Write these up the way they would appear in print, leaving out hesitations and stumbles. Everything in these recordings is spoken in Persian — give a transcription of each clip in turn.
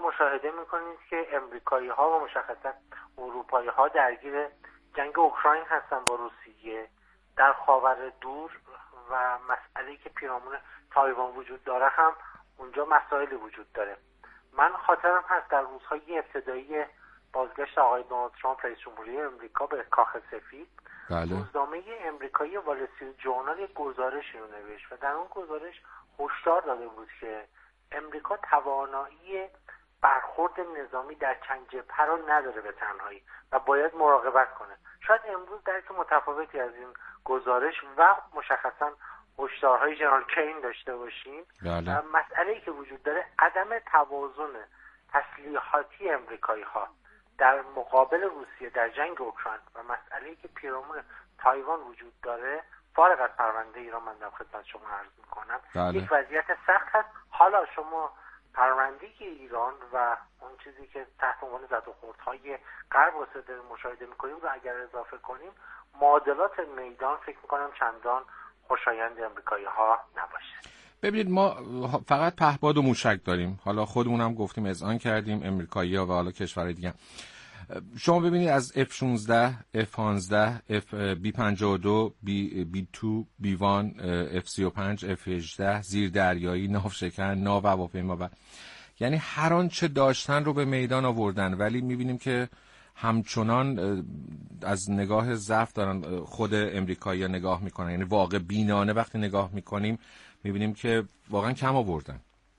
مشاهده میکنید که امریکایی ها و مشخصا اروپایی ها درگیر جنگ اوکراین هستن با روسیه. در خاور دور و مسئله‌ای که پیرامون تایوان وجود داره هم اونجا مسائلی وجود داره. من خاطرم هست در روزهای ابتدایی بازگشت آقای دونالد ترامپ رئیس جمهوری امریکا به کاخ سفید، روزنامه امریکایی وال استریت جورنال یک گزارشی رو نوشت و در اون گزارش هشدار داده بود که امریکا توانایی برخورد نظامی در چند جبهه رو نداره به تنهایی و باید مراقبت کنه. شاید امروز درک متفاوتی از این گزارش و مشخصا هشدارهای جنرال کین داشته باشیم. مسئله‌ای که وجود داره عدم توازن تسلیحاتی امریکایی ها در مقابل روسیه در جنگ اوکراین و مسئله‌ای که پیرامون تایوان وجود داره، فارغ از پرونده ایران من در خدمت شما عرض میکنم یک وضعیت سخت هست. حالا شما پرونده ایران و اون چیزی که تحت عنوان زد و خوردهای غرب رو مشاهده میکنیم رو اگر اضافه کنیم، معادلات میدان فکر میکنم چندان خوشایند امریکایی ها نباشه. ببینید ما فقط پهپاد و موشک داریم، حالا خودمونم گفتیم اذعان کردیم امریکایی‌ها و حالا کشورهای دیگه. شما ببینید از F-16, F-15, B-52, B-2, B-1, F-35, F-18 زیردریایی، ناوشکن، ناو هواپیما و یعنی هر آنچه داشتن رو به میدان آوردن، ولی می‌بینیم که همچنان از نگاه ضعف دارن خود امریکایی‌ها نگاه میکنن. یعنی واقع بینانه وقتی نگاه میکنیم میبینیم که واقعا کم آوردن.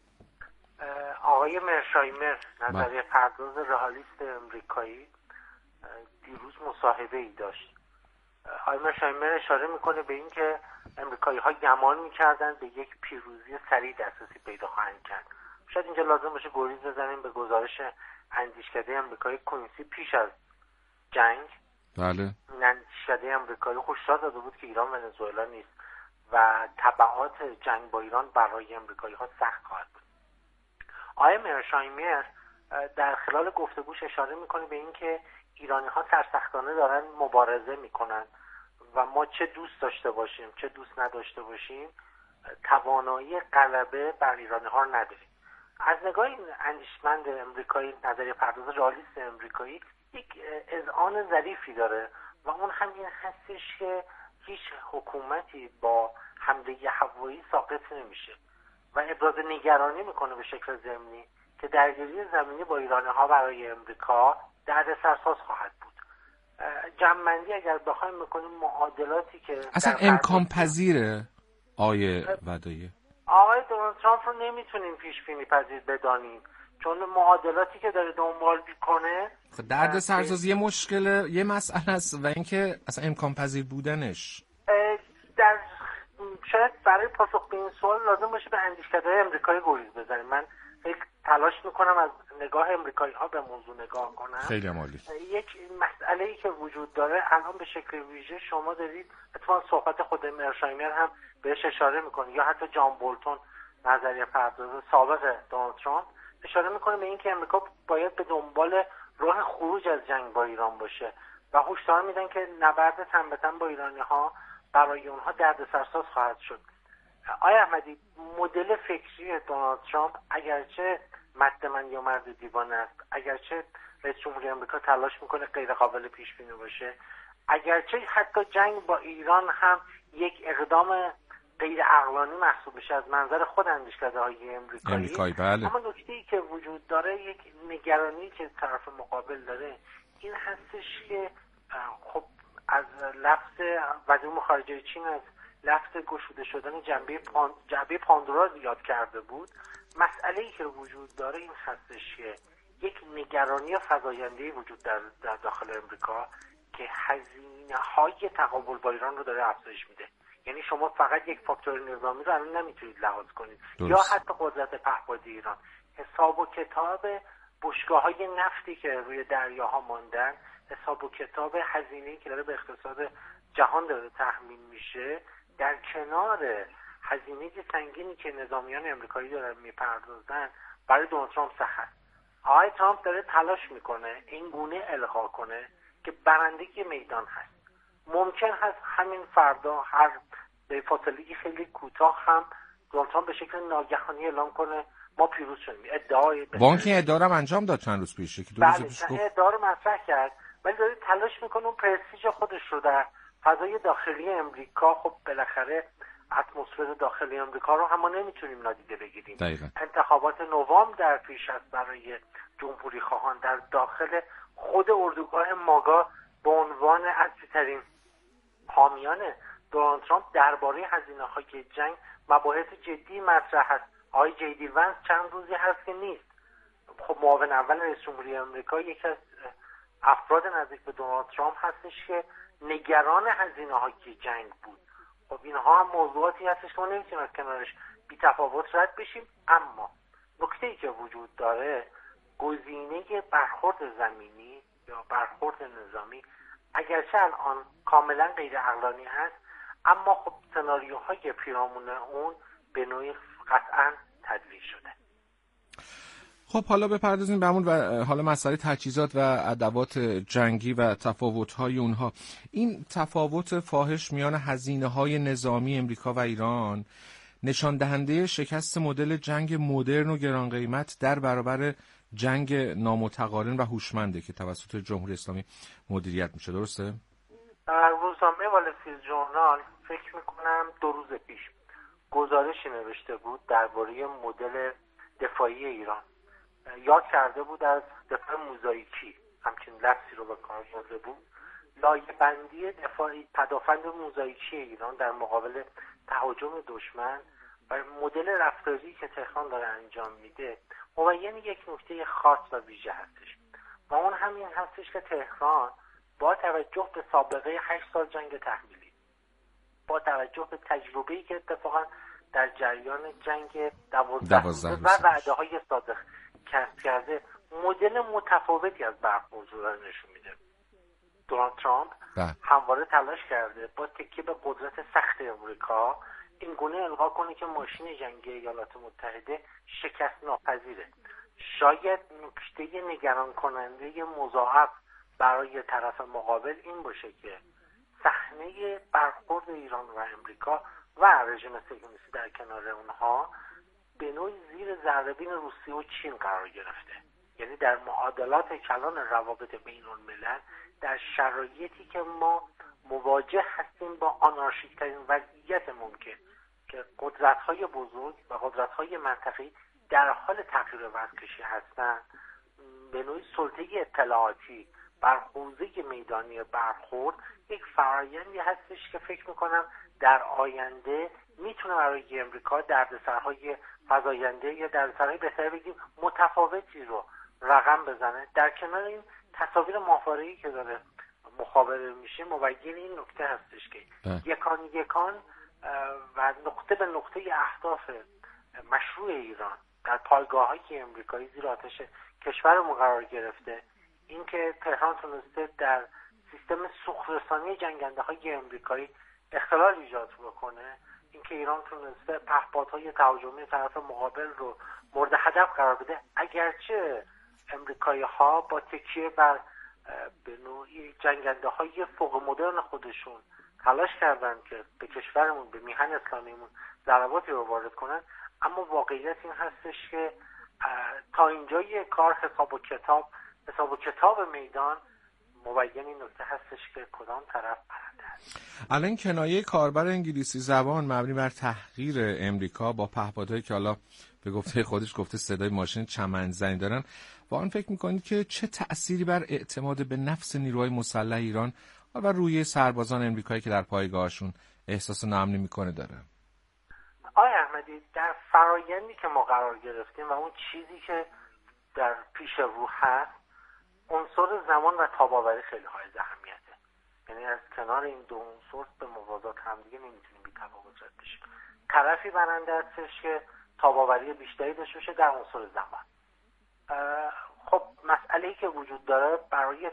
آقای مرشایمر نظریه پرداز رئالیست امریکایی دیروز مصاحبه ای داشت. آقای مرشایمر اشاره میکنه به این که امریکایی ها گمان میکردن به یک پیروزی سریع دسترسی پیدا خواهند کرد. شاید اینجا لازم باشه گریز بزنیم به گزارش اندیشکده امریکایی کوینسی پیش از جنگ. بله. این اندیشکده امریکایی هشدار داده بود که ایران ونزوئلا نیست و تبعات جنگ با ایران برای امریکایی ها سخت خواهد بود. آقای مرشایمر در خلال گفتگوش اشاره میکنه به این که ایرانی ها سرسختانه دارن مبارزه میکنن و ما چه دوست داشته باشیم چه دوست نداشته باشیم توانایی غلبه بر ایرانی ها رو نداریم. از نگاه این اندیشمند امریکایی، نظریه پرداز رئالیست امریکایی، یک اذعان ظریفی داره و اون همین هستش که هیچ حکومتی با حمله هوایی ساقط نمیشه و ابراز نگرانی میکنه به شکل ضمنی که درگیری زمینی با ایرانی ها برای امریکا دردسرساز خواهد بود. جمع‌بندی اگر بخوایم بکنیم معادلاتی که اصلا امکان پذیره آیه ودایی آقای دونالد ترامپ رو نمیتونیم پیش بینی پذیر بدانیم، چون معادلاتی که داره دنبال میکنه دردسرساز یه مشکل، یه مسئله است و اینکه اصلا امکان پذیر بودنش در شاید برای پاسخ به این سوال لازم باشه به اندیشکده‌های امریکایی گریز بزنیم. من خیلی تلاش میکنم از نگاه امریکایی ها به موضوع نگاه کنم. خیلی عالی. یک مسئله‌ای که وجود داره الان به شکل ویژه شما دارید، اتفاقا صحبت خود مرشایمر هم بهش اشاره میکنه یا حتی جان بولتون نظریه پرداز سابق دونالد ترامپ اشاره میکنه به این که امریکا باید به دنبال راه خروج از جنگ با ایران باشه و هشدار میدن که نبرد تن به تن با ایرانی ها برای اونها دردسرساز خواهد شد. آقای احمدی، مدل فکری دونالد ترامپ اگرچه مد من یا مرد دیوانه است، اگرچه رئیس جمهوری آمریکا تلاش میکنه غیر قابل پیش بینی باشه، اگرچه حتی جنگ با ایران هم یک اقدام غیر عقلانی محسوب بشه از منظر خود اندیشکده‌های امریکایی، بله. اما نکته‌ای که وجود داره، یک نگرانی که طرف مقابل داره این هستش که خب از لفظ وزیر امور خارجه چین از لفظ گشوده شدن جعبه پاندورا یاد کرده بود. مسئله‌ای که وجود داره این هستش که یک نگرانی فزاینده‌ای وجود در داخل امریکا که هزینه‌های تقابل با ایران رو داره افزایش میده. یعنی شما فقط یک فاکتور نظامی رو الان نمیتونید لحاظ کنید درست. یا حتی قدرت پهپادی ایران، حساب و کتاب بشکه‌های نفتی که روی دریاها ماندن، حساب و کتاب هزینه‌ای که داره به اقتصاد جهان داره تحمیل میشه، در کنار هزینه سنگینی که نظامیان امریکایی دارن میپردازن برای دونالد ترامپ سخت. آقای ترامپ داره تلاش میکنه این گونه القا کنه که برنده میدان هست. ممکن هست همین فردا هر به فاصله خیلی کوتاه هم دونالد ترامپ به شکل ناگهانی اعلام کنه ما پیروز شدیم. ادعای بانک ادعا رو انجام داد چند روز پیش، که 2 روز پیش گفت ادعا رو مطرح کرد، ولی داره تلاش میکنه اون پرستیژ خودش رو در فضای داخلی امریکا، خب بالاخره اتمسفر داخلی امریکا رو هم ما نمیتونیم نادیده بگیریم. دقیقا. انتخابات نوامبر در پیش است برای جمهوری خواهان در داخل خود اردوگاه ماگا به عنوان اصلی‌ترین حامیان دونالد ترامپ درباره هزینه‌های جنگ مباحث جدی مطرح است. آقای جی دی ونس چند روزی هست که نیست. خب معاون اول رئیس جمهوری آمریکا یکی از افراد نزدیک به دونالد ترامپ هستش که نگران هزینه‌های جنگ بود. خب اینها هم موضوعاتی هستش که ما نمیتونیم از کنارش بی تفاوت رد بشیم. اما نکته‌ای که وجود داره، گزینه برخورد زمینی یا برخورد نظامی اگرچه الان کاملا غیر عقلانی هست، اما خب سناریوهای پیرامون اون به نوعی قطعا تدوین شده. خب حالا بپردازیم به همون و حالا مسئله تجهیزات و ادوات جنگی و تفاوت‌های اونها. این تفاوت فاحش میان هزینه‌های نظامی امریکا و ایران نشان دهنده شکست مدل جنگ مدرن و گران قیمت در برابر جنگ نامتقارن و هوشمنده که توسط جمهوری اسلامی مدیریت میشه، درسته؟ روزنامه وال استریت ژورنال فکر میکنم 2 روز پیش گزارشی نوشته بود درباره مدل دفاعی ایران. یاد کرده بود از دفاع موزاییکی، همچین لفظی رو به کار برده بود. لایه بندی دفاعی پدافند موزاییکی ایران در مقابل تهاجم دشمن و مدل رفتاری که تهران داره انجام میده مبین یک نکته خاص و ویژه هستش و اون همین هستش که تهران با توجه به سابقه 8 سال جنگ تحمیلی، با توجه به تجربه‌ای که اتفاقا در جریان جنگ 12 و وعده‌های صادق کسب کرده، مدل متفاوتی از برخورد رو نشون میده. دونالد ترامپ همواره تلاش کرده با تکیه به قدرت سخت امریکا این گونه القا کنه که ماشین جنگی ایالات متحده شکست ناپذیره. شاید نکته نگران کننده مضاعف برای طرف مقابل این باشه که صحنه برخورد ایران و امریکا و رژیم صهیونیستی در کنار اونها به نوعی زیر ذره‌بین روسیه و چین قرار گرفته. یعنی در معادلات کلان روابط بین الملل، در شرایطی که ما مواجه هستیم با آنارشیک‌ترین وضعیت ممکن که قدرت‌های بزرگ و قدرت‌های منطقه‌ای در حال تغییر وضع‌کشی هستند، به نوعی سلطه اطلاعاتی بر حوزه میدانی برخورد یک فرآیندی هستش که فکر میکنم در آینده میتونه برای امریکا دردسرهای فزاینده یا دردسرهای بهتر بگیم متفاوتی رو رقم بزنه. در کنار این تصاویر ماهواره‌ای که داره مخابره میشه مبین این نکته هستش که یکان و نقطه به نقطه اهداف مشروع ایران در پایگاه‌های امریکایی زیر آتش کشورمون قرار گرفته. اینکه تهران تونسته در سیستم سوخت‌رسانی جنگنده‌های امریکایی اختلال ایجاد بکنه، اینکه ایران تونسته پهپادهای تهاجمی طرف مقابل رو مورد هدف قرار بده، اگرچه امریکایی‌ها با تکیه بر به نوعی جنگنده‌های فوق مدرن خودشون تلاش کردن که به کشورمون، به میهن اسلامیمون ضرباتی رو وارد کنن، اما واقعیت این هستش که تا اینجای کار حساب و کتاب میدان مبین این نکته هستش که کدام طرف برنده است. الان کنایه کاربر انگلیسی زبان مبنی بر تحقیر امریکا با پهپادهایی که حالا به گفته خودش گفته صدای ماشین چمنزنی دارن، واقعا فکر میکنید که چه تأثیری بر اعتماد به نفس نیروهای مسلح ایران و روی سربازان امریکایی که در پایگاهشون احساس ناامنی میکنه داره؟ آقای احمدی، در فرایندی که ما قرار گرفتیم و اون چیزی که در پیش رو هست، عنصر زمان و تاب‌آوری خیلی حائز اهمیته. یعنی از کنار این دو عنصر به موازات همدیگه نمیتونیم بی تفاوت رد بشیم. طرفی برنده هستش که تاب‌آوری بیشتری داشته باشه در عنصر زمان. خب مسئله‌ای که وجود داره برای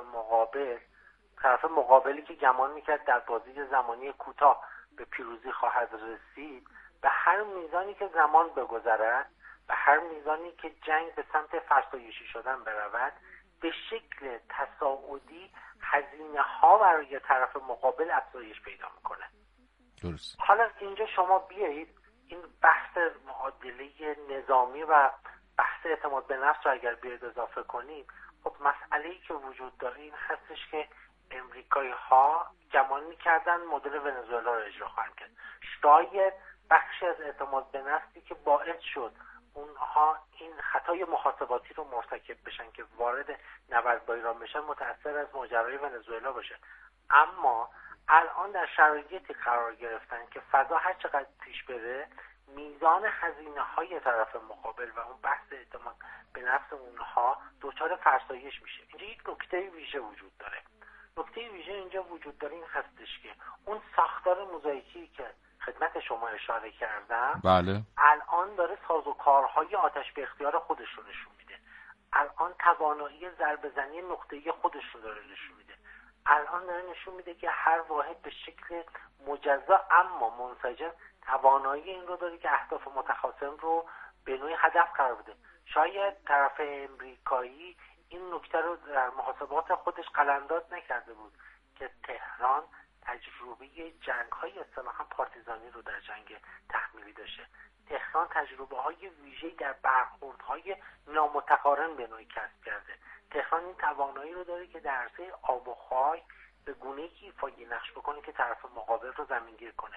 طرف مقابلی که گمان میکرد در بازی زمانی کوتاه به پیروزی خواهد رسید، به هر میزانی که زمان بگذرد، به هر میزانی که جنگ به سمت فرسایشی شدن برود، به شکل تصاعدی هزینه‌ها برای طرف مقابل افزایش پیدا میکنه. درست. حالا اینجا شما بیایید این بحث معادله نظامی و بحث اعتماد به نفس رو اگر بیاید اضافه کنیم، خب مسئله‌ای که وجود داره این هستش که امریکایی‌ها گمان می‌کردن مدل ونزوئلا رو اجرا خواهند کرد. شاید بخشی از اعتماد به نفسی که باعث شد اونها این خطای محاسباتی رو مرتکب بشن که وارد نبرد با ایران بشن متأثر از ماجرای ونزوئلا باشه. اما الان در شرایطی قرار گرفتن که فضا هر چقدر پیش بره میزان هزینه‌های طرف مقابل و اون بحث اعتماد به نفس اونها دچار فرسایش میشه. اینجا یک نکته ویژه وجود داره. نکته ویژه اینجا وجود داره این هستش که اون ساختار موزاییکی که خدمت شما اشاره کردم بله. الان داره سازوکارهای آتش به اختیار خودش رو نشون میده. الان توانایی ضربه‌زنی نقطه‌ای خودش رو داره نشون میده. الان داره نشون میده که هر واحد به شکل مجزا اما منسجم توانایی این رو داره که اهداف متخاصم رو به نوعی هدف قرار بده. شاید طرف امریکایی این نکته رو در محاسبات خودش قلمداد نکرده بود که تهران تجربه جنگ‌های اصطلاحاً پارتیزانی رو در جنگ تحمیلی داشته. تهران تجربه‌های ویژه‌ای در برخوردهای نامتقارن به نوعی کسب کرده. تهران این توانایی رو داره که در عرصه آب و خاک به گونه‌ای ایفای نقش بکنه که طرف مقابل رو زمینگیر کنه.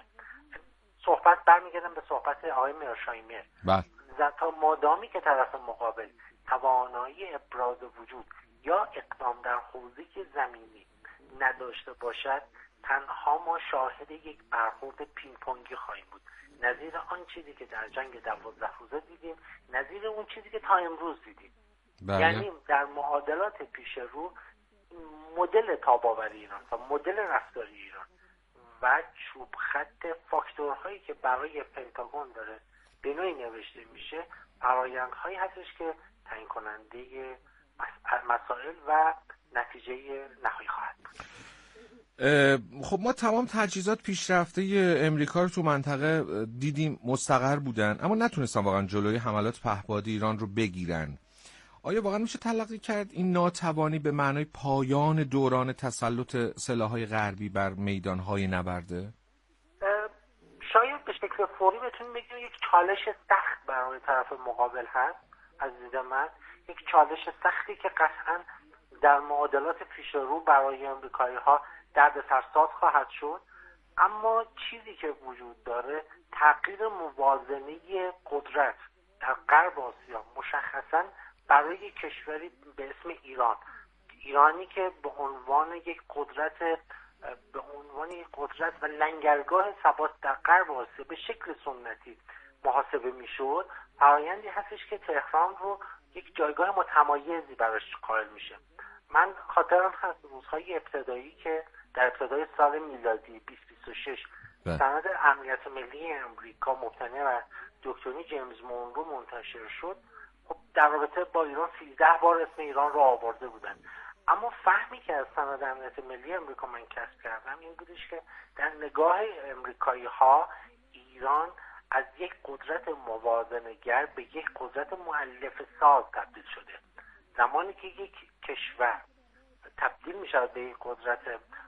برمیگردم به صحبت آقای میرشایمر. تا مادامی که طرف مقابل توانایی ابراز وجود یا اقدام در حوزه زمینی نداشته باشد، تنها ما شاهد یک برخورد پینگ پونگی خواهیم بود، نظیر آن چیزی که در جنگ 12 روزه دیدیم، نظیر اون چیزی که تا امروز دیدیم. یعنی در معادلات پیش رو مدل تاب‌آوری ایران و مدل رفتاری ایران و چوب خط فاکتورهایی که برای پنتاگون داره به نوعی نوشته میشه، فرآیندهایی هستش که تعیین کننده مسائل و نتیجه نهایی خواهد بود. خب ما تمام تجهیزات پیشرفته امریکا رو تو منطقه دیدیم مستقر بودن، اما نتونستن واقعا جلوی حملات پهپادی ایران رو بگیرن. آیا واقعا میشه تلقی کرد این ناتوانی به معنای پایان دوران تسلط سلاح‌های غربی بر میدان‌های نبرده؟ شاید به شکل فوری بتونیم بگیم یک چالش سخت برای طرف مقابل هست. از دید من یک چالش سختی که قطعاً در معادلات پیش رو برای امریکایی‌ها دردسرساز خواهد شد. اما چیزی که وجود داره تغییر موازنه قدرت در غرب آسیا، مشخصاً برای کشوری به اسم ایرانی که به عنوان یک قدرت و لنگرگاه ثبات در غرب آسیا به شکل سنتی محاسبه میشد، فرآیندی هستش که تهران رو یک جایگاه متمایزی براش قائل میشه. من خاطرم هست روزهای ابتدایی که در ابتدای سال میلادی 2026 سند امنیت ملی امریکا مبتنی بر دکترین جیمز مونرو منتشر شد، خب در رابطه با ایران 13 بار اسم ایران رو آورده بودن. اما فهمی که از سند امنیت ملی امریکا من کسب کردم این بودش که در نگاه امریکایی ها ایران از یک قدرت موازنه‌گر به یک قدرت مؤلفه ساز تبدیل شده. زمانی که یک کشور تبدیل می شود به یک قدرت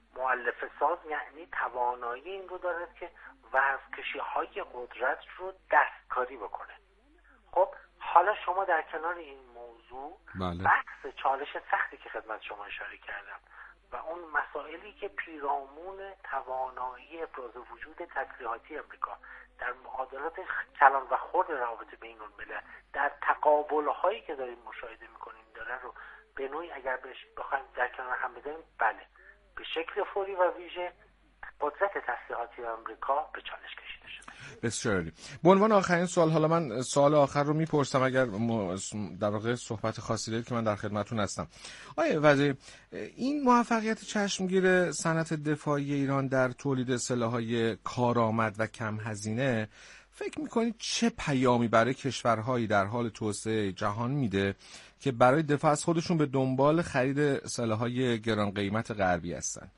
مؤلفه ساز، یعنی توانایی این رو دارد که وزن‌کشی های قدرت رو دستکاری بکنه. خب حالا شما در کنار این موضوع بحث چالش سختی که خدمت شما اشاره کردم و اون مسائلی که پیرامون توانایی ابراز وجود تسلیحاتی امریکا در معادلات کلان و خرد روابط بین الملل در تقابل‌هایی که داریم مشاهده می‌کنیم داره رو به نوعی اگر بخوایم در کنار هم بذاریم، بله به شکل فوری و ویژه قدرت تسلیحاتی آمریکا به چالش کشیده شد. بسیار عالی. به عنوان آخرین سوال، حالا من سوال آخر رو میپرسم اگر در واقع صحبت خاصی دارید که من در خدمتتون هستم. آقای وزیر، این موفقیت چشمگیر صنعت دفاعی ایران در تولید سلاح‌های کارآمد و کم هزینه فکر میکنید چه پیامی برای کشورهایی در حال توسعه جهان میده که برای دفاع از خودشون به دنبال خرید سلاح‌های گران قیمت غربی هستن؟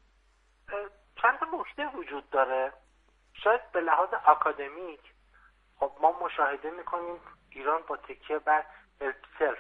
چند تا نکته وجود داره. شاید به لحاظ آکادمیک خب ما مشاهده میکنیم ایران با تکیه بر سلف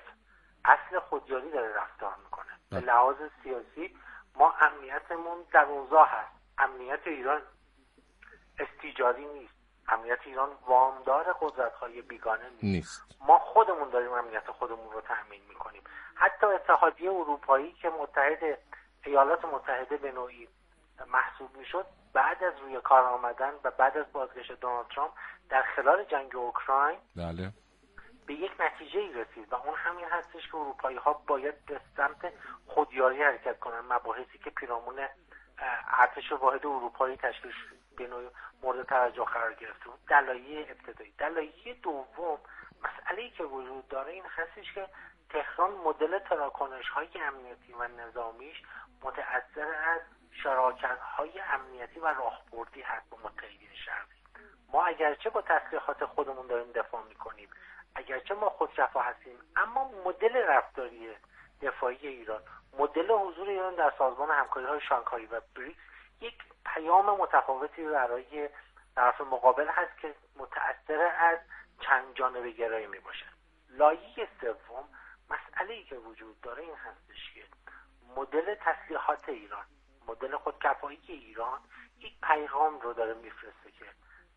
اصل خودیاری داره رفتار میکنه. به لحاظ سیاسی ما امنیتمون در اوضاع هست. امنیت ایران استیجاری نیست، امنیت ایران وامدار قدرت‌های بیگانه نیست. ما خودمون داریم امنیت خودمون رو تأمین می‌کنیم. حتی اتحادیه اروپایی که متحد ایالات متحده به نوعی محسوب میشد، بعد از روی کار آمدن و بعد از بازگشت دونالد ترامپ در خلال جنگ اوکراین بله به یک نتیجه ای رسید و اون همین هستش که اروپایی‌ها باید به سمت خودیاری حرکت کنن. مباحثی که پیرامون ارتش واحد اروپایی تشکیل به نوعی مورد توجه قرار گرفته بود. دلایل ابتدایی. دلایل دوم، مسئله‌ای که وجود داره این هستش که تهران مدل تراکنش‌های امنیتی و نظامیش متأثر از شراکت‌های امنیتی و راهبردی هست با متحدین شرقی. ما اگرچه با تسلیحات خودمون داریم دفاع می‌کنیم، اگرچه ما خودکفا هستیم، اما مدل رفتاری دفاعی ایران، مدل حضور ایران در سازمان همکاری‌های شانگهای و بریکس یک پیام متفاوتی برای طرف مقابل هست که متأثر از چند جانبه گرایی میباشد. لایه سوم، مسئله‌ای که وجود داره این هستش که مدل تسلیحات ایران، مدل خودکفایی ایران یک پیغام رو داره میفرسته که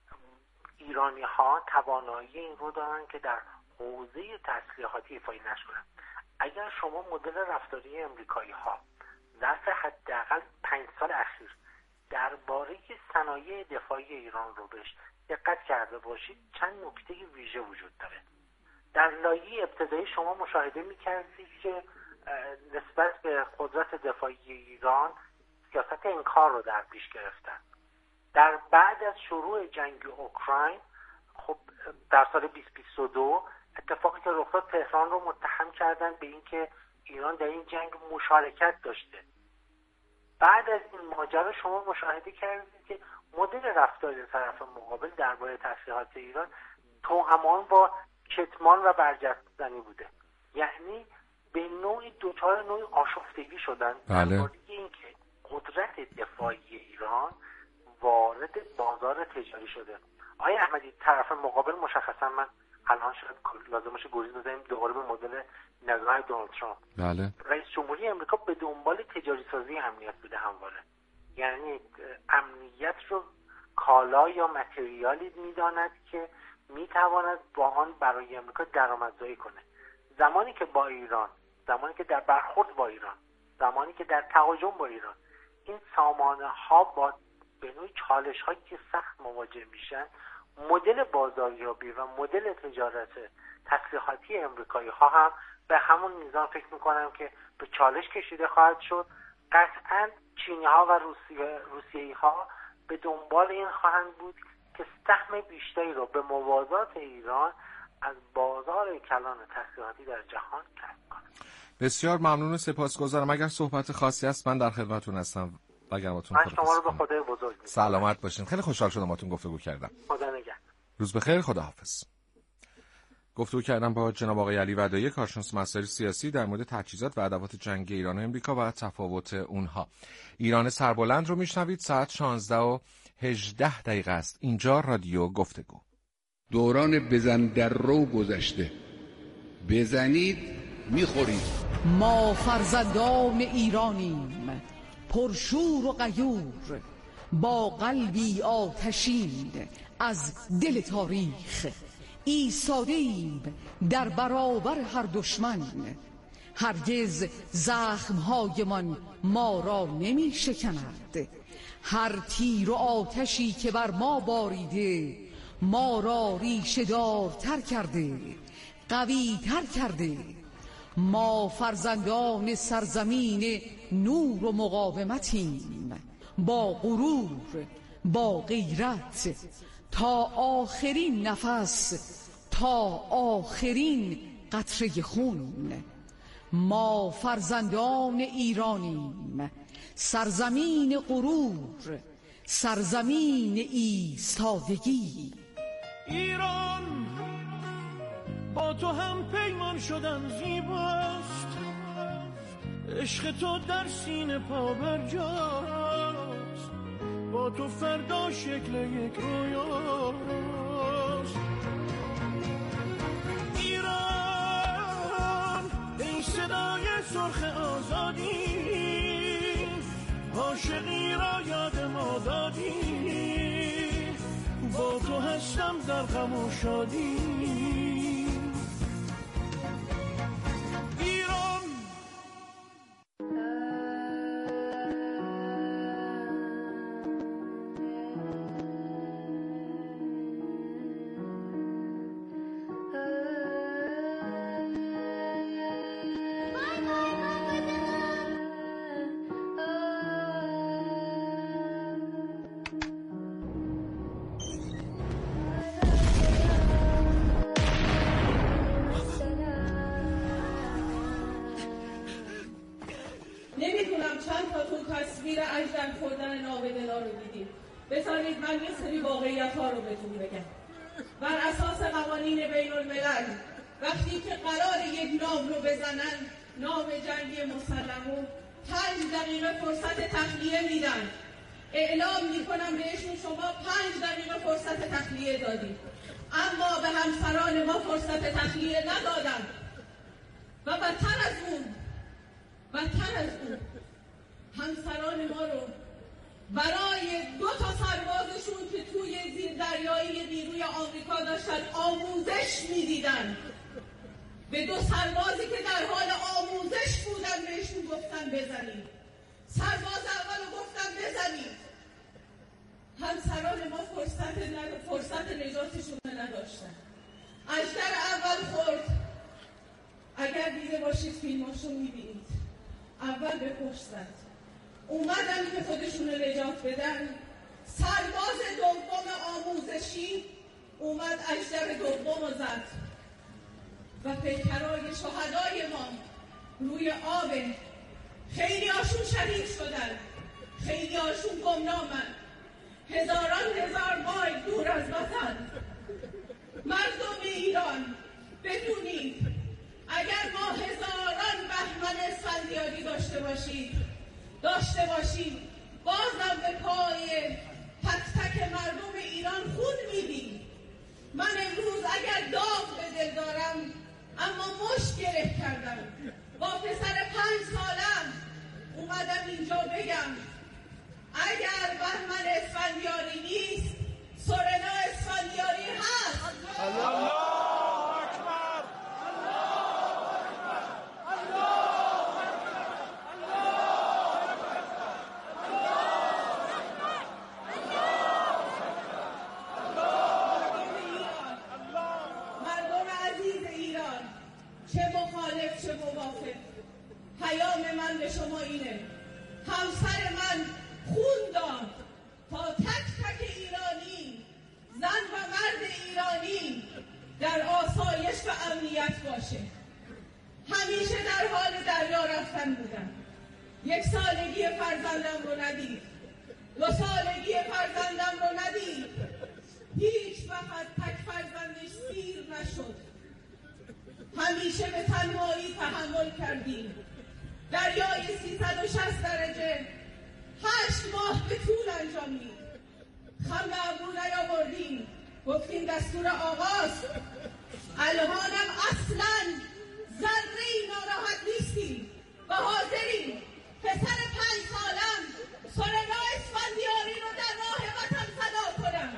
ایرانی‌ها توانایی این رو دارن که در حوزه تسلیحاتی ایفای نشکنن. اگر شما مدل رفتاری امریکایی‌ها ظرف حداقل 5 سال اخیر درباره صنایع دفاعی ایران رو بهش دقت کرده باشید، چند نکته ویژه وجود داره. در لایه ابتدایی شما مشاهده می‌کردید که نسبت به قدرت دفاعی ایران سیاست انکار رو در پیش گرفتن. در بعد از شروع جنگ اوکراین، خب در سال 2022 اتفاقی که رخ داد، تهران رو متهم کردن به اینکه ایران در این جنگ مشارکت داشته. بعد از این ماجرا شما مشاهده کردید که مدل رفتاری طرف مقابل درباره تسلیحات ایران توأمان با کتمان و برجسته‌زنی بوده. یعنی به نوعی دوچار نوعی آشفتگی شدن درباره اینکه قدرت دفاعی ایران وارد بازار تجاری شده. آقای احمدی، طرف مقابل مشخصا من الان شاید لازم باشه گریز بزنیم دوباره به مدل نگاه دونالد ترامپ. بله. رئیس جمهوری امریکا به دنبال تجاری سازی امنیت بوده همواره. یعنی امنیت رو کالا یا متریالی میداند که میتواند با آن برای امریکا درآمدزایی کنه. زمانی که با ایران، زمانی که در برخورد با ایران، زمانی که در تهاجم با ایران این سامانه ها با به نوعی چالش هایی که سخت مواجه میشن، مدل بازاریابی و مدل تجارت تسلیحاتی امریکایی ها هم به همون میزان فکر میکنم که به چالش کشیده خواهد شد. قطعا چینی ها و روسیه‌ای ها به دنبال این خواهند بود که سهم بیشتری رو به موازات ایران از بازار کلان تسلیحاتی در جهان کسب کنند. بسیار ممنون و سپاسگزارم. اگر صحبت خاصی هست من در خدمتتون هستم. من شما رو به خدای بزرگ می‌سپارم. سلامت باشین. خیلی خوشحال شدم باهاتون گفتگو کردم. خدا نگهدار. روز بخیر. خداحافظ. گفتگو کردم با جناب آقای علی ودایی، کارشناس مسائل سیاسی، در مورد تجهیزات و ادوات جنگی ایران و امریکا و تفاوت اونها. ایران سربلند رو میشنوید. ساعت 16:18 است. اینجا رادیو گفتگو. دوران بزن در رو گذشته. بزنید میخورید. ما فرزندان ایرانیم، پرشور و غیور، با قلبی آتشین از دل تاریخ. ایستادیم در برابر هر دشمن، هرگز زخمهایمان ما را نمی شکند. هر تیر و آتشی که بر ما باریده، ما را ریشه دارتر کرده، قوی تر کرده. ما فرزندان سرزمین نور و مقاومتیم، با غرور، با غیرت، تا آخرین نفس، تا آخرین قطره خون. ما فرزندان ایرانیم، سرزمین غرور، سرزمین ایستادگی. ایران با تو هم پیمان شدن زیباست، عشق تو در سینه پا برجاست، با تو فردا شکل یک رویاست. ایران ای صدای سرخ آزادی، عاشقی را یاد ما دادی، با تو هستم در غم و شادی. ایران تصویر اجدر خوردن نابدلا رو دیدیم. بذارید من یه سری واقعیت ها رو بهتون بگم. بر اساس قوانین بین الملل وقتی که قرار یک نام رو بزنن، نام جنگی مسلمو 5 دقیقه فرصت تخلیه میدن. اعلام میکنم بهشون شما 5 دقیقه فرصت تخلیه دادید، اما به همسران ما فرصت تخلیه ندادن. و بدتر از اون همسران ما رو برای 2 سربازشون که توی زیردریایی نیروی آمریکا داشتن آموزش میدیدن، به 2 سربازی که در حال آموزش بودن بهشون گفتن بزنید. سرباز اولو گفتن بزنید. همسران ما فرصت نجاتشون نداشتن. اژدر اول خورد. اگر دیده باشید فیلماشو میبینید. اول به پشت زد. اومدن که خودشون رو نجات بدن. سرباز دوم آموزشی اومد اژدر دوم رو زد و پیکرهای شهدای ما روی آب. خیلی هاشون شهید شدن، خیلی هاشون گمنامن. هزار مایل دور از وطن. مردم ایران بدونید اگر ما هزاران بهمن اسفندیاری داشته باشیم بازم به پای تک تک مردم ایران خون میدیم. من امروز اگر داغ به دل دارم اما مشت گره کردم. با پسر 5 سالم اومدم اینجا بگم اگر بهمن اسفندیاری نیست سورنا اسفندیاری هست. الله اکبر، الله اکبر، الله اکبر. مردم عزیز ایران، چه مخالف چه موافق، پیام من به شما اینه: همسر من خون داد تا تک تک ایرانی، زن و مرد ایرانی در آسایش و امنیت باشه. همیشه در حال دریا رفتن بودم. 1 سالگی فرزندم رو ندید، 2 سالگی فرزندم رو ندید. هیچ وقت تک فرزندش سیر نشد. همیشه به تنهایی تحمل کردیم. دریای 360 درجه 8 ماه به طول انجامید. خم به ابرو نیاوردیم، گفتیم دستور آقاز. الانم اصلا ذره‌ای ناراحت نیستیم و حاضریم پسر 5 سالم سورنا اسفندیاری رو در راه وطن فدا کنم.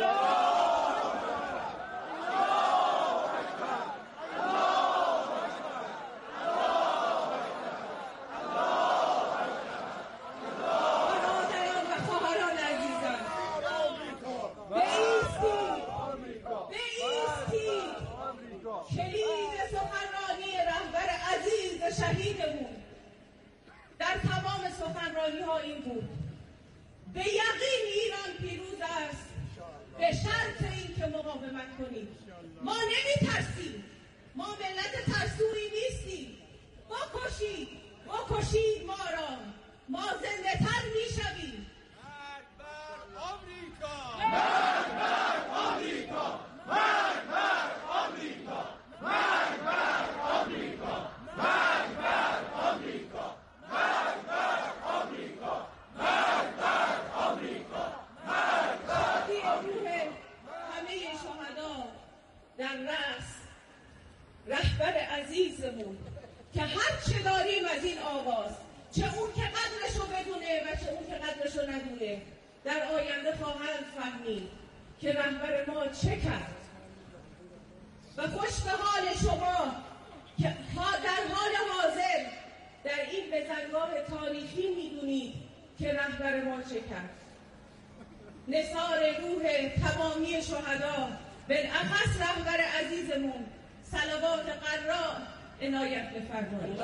کلید سخنرانی رهبر عزیز شهیدمون در تمام سخنرانی ها این بود: به یقین ایران پیروز است، به شرط این که مقاومت کنیم. ما نمی ترسیم، ما ملت ترسویی نیستیم. بکشید ما را، ما زنده تر می شویم. مرگ بر آمریکا، مرگ بر آمریکا، مرگ بر آمریکا، مرگ بر آمریکا، مرگ بر آمریکا، مرگ بر آمریکا، مرگ بر آمریکا، مرگ بر آمریکا. همه شهدا در رأس رهبر عزیزمون که هر چه داریم از این آواز، چه اون که قدرشو بدونه و چه اون که قدرشو ندونه، در آینده خواهند فهمید که رهبر ما چه کرد و خوش به حال شما که در حال حاضر در این بزنگاه تاریخی میدونید که رهبر ما چه کرد. نثار روح تمامی شهدا، بالاخص رهبر عزیزمون، صلوات قرار عنایت بفرمایید.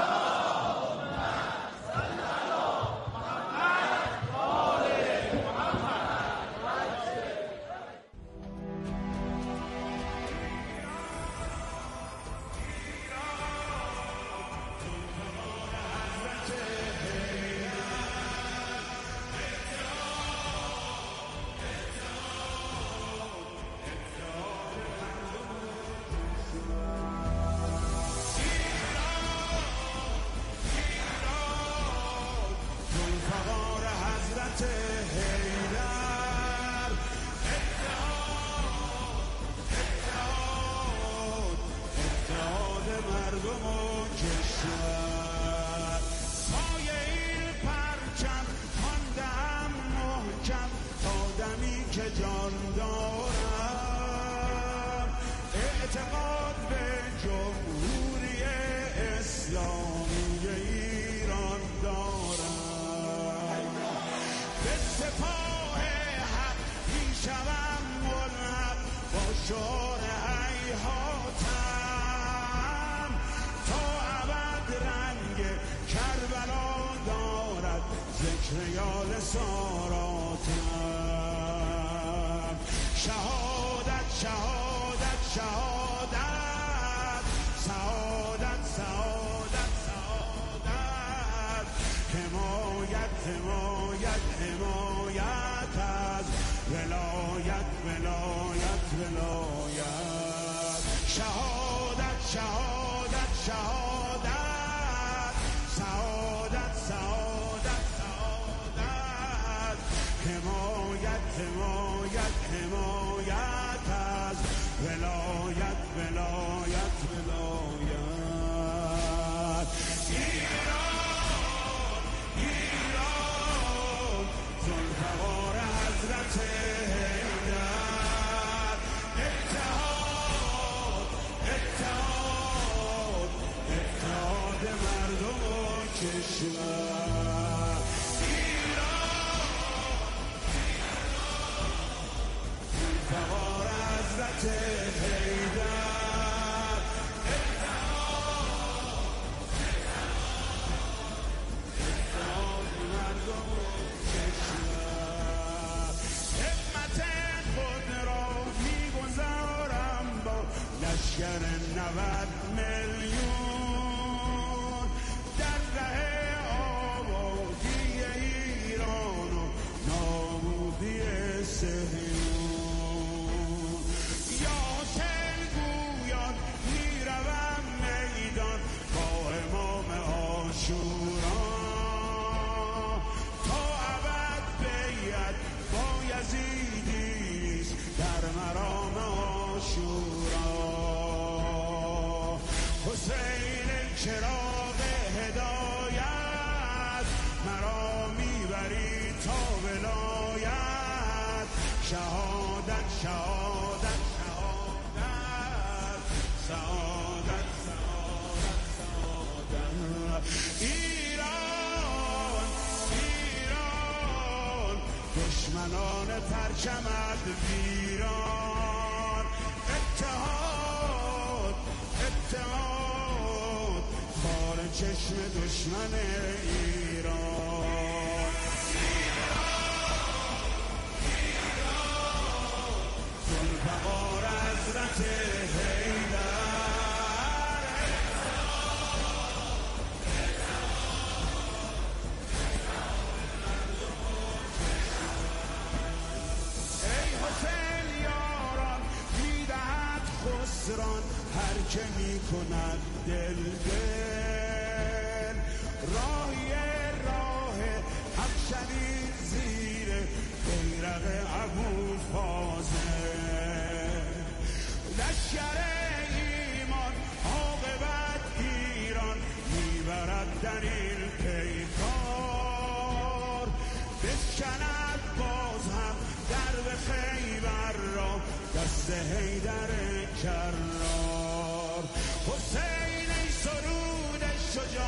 دشمنان پرچمت ویران، اتحاد اتحاد خار چشم دشمن ایران. ذوالفقار حضرت حیدر، هر که می کند دل راهی راه حق شدید زیر بیرق ابوالفاضل. لشکر ایمان عاقبت ایران میبرد در این پیکار، بشکند باز هم درب خیبر حیدر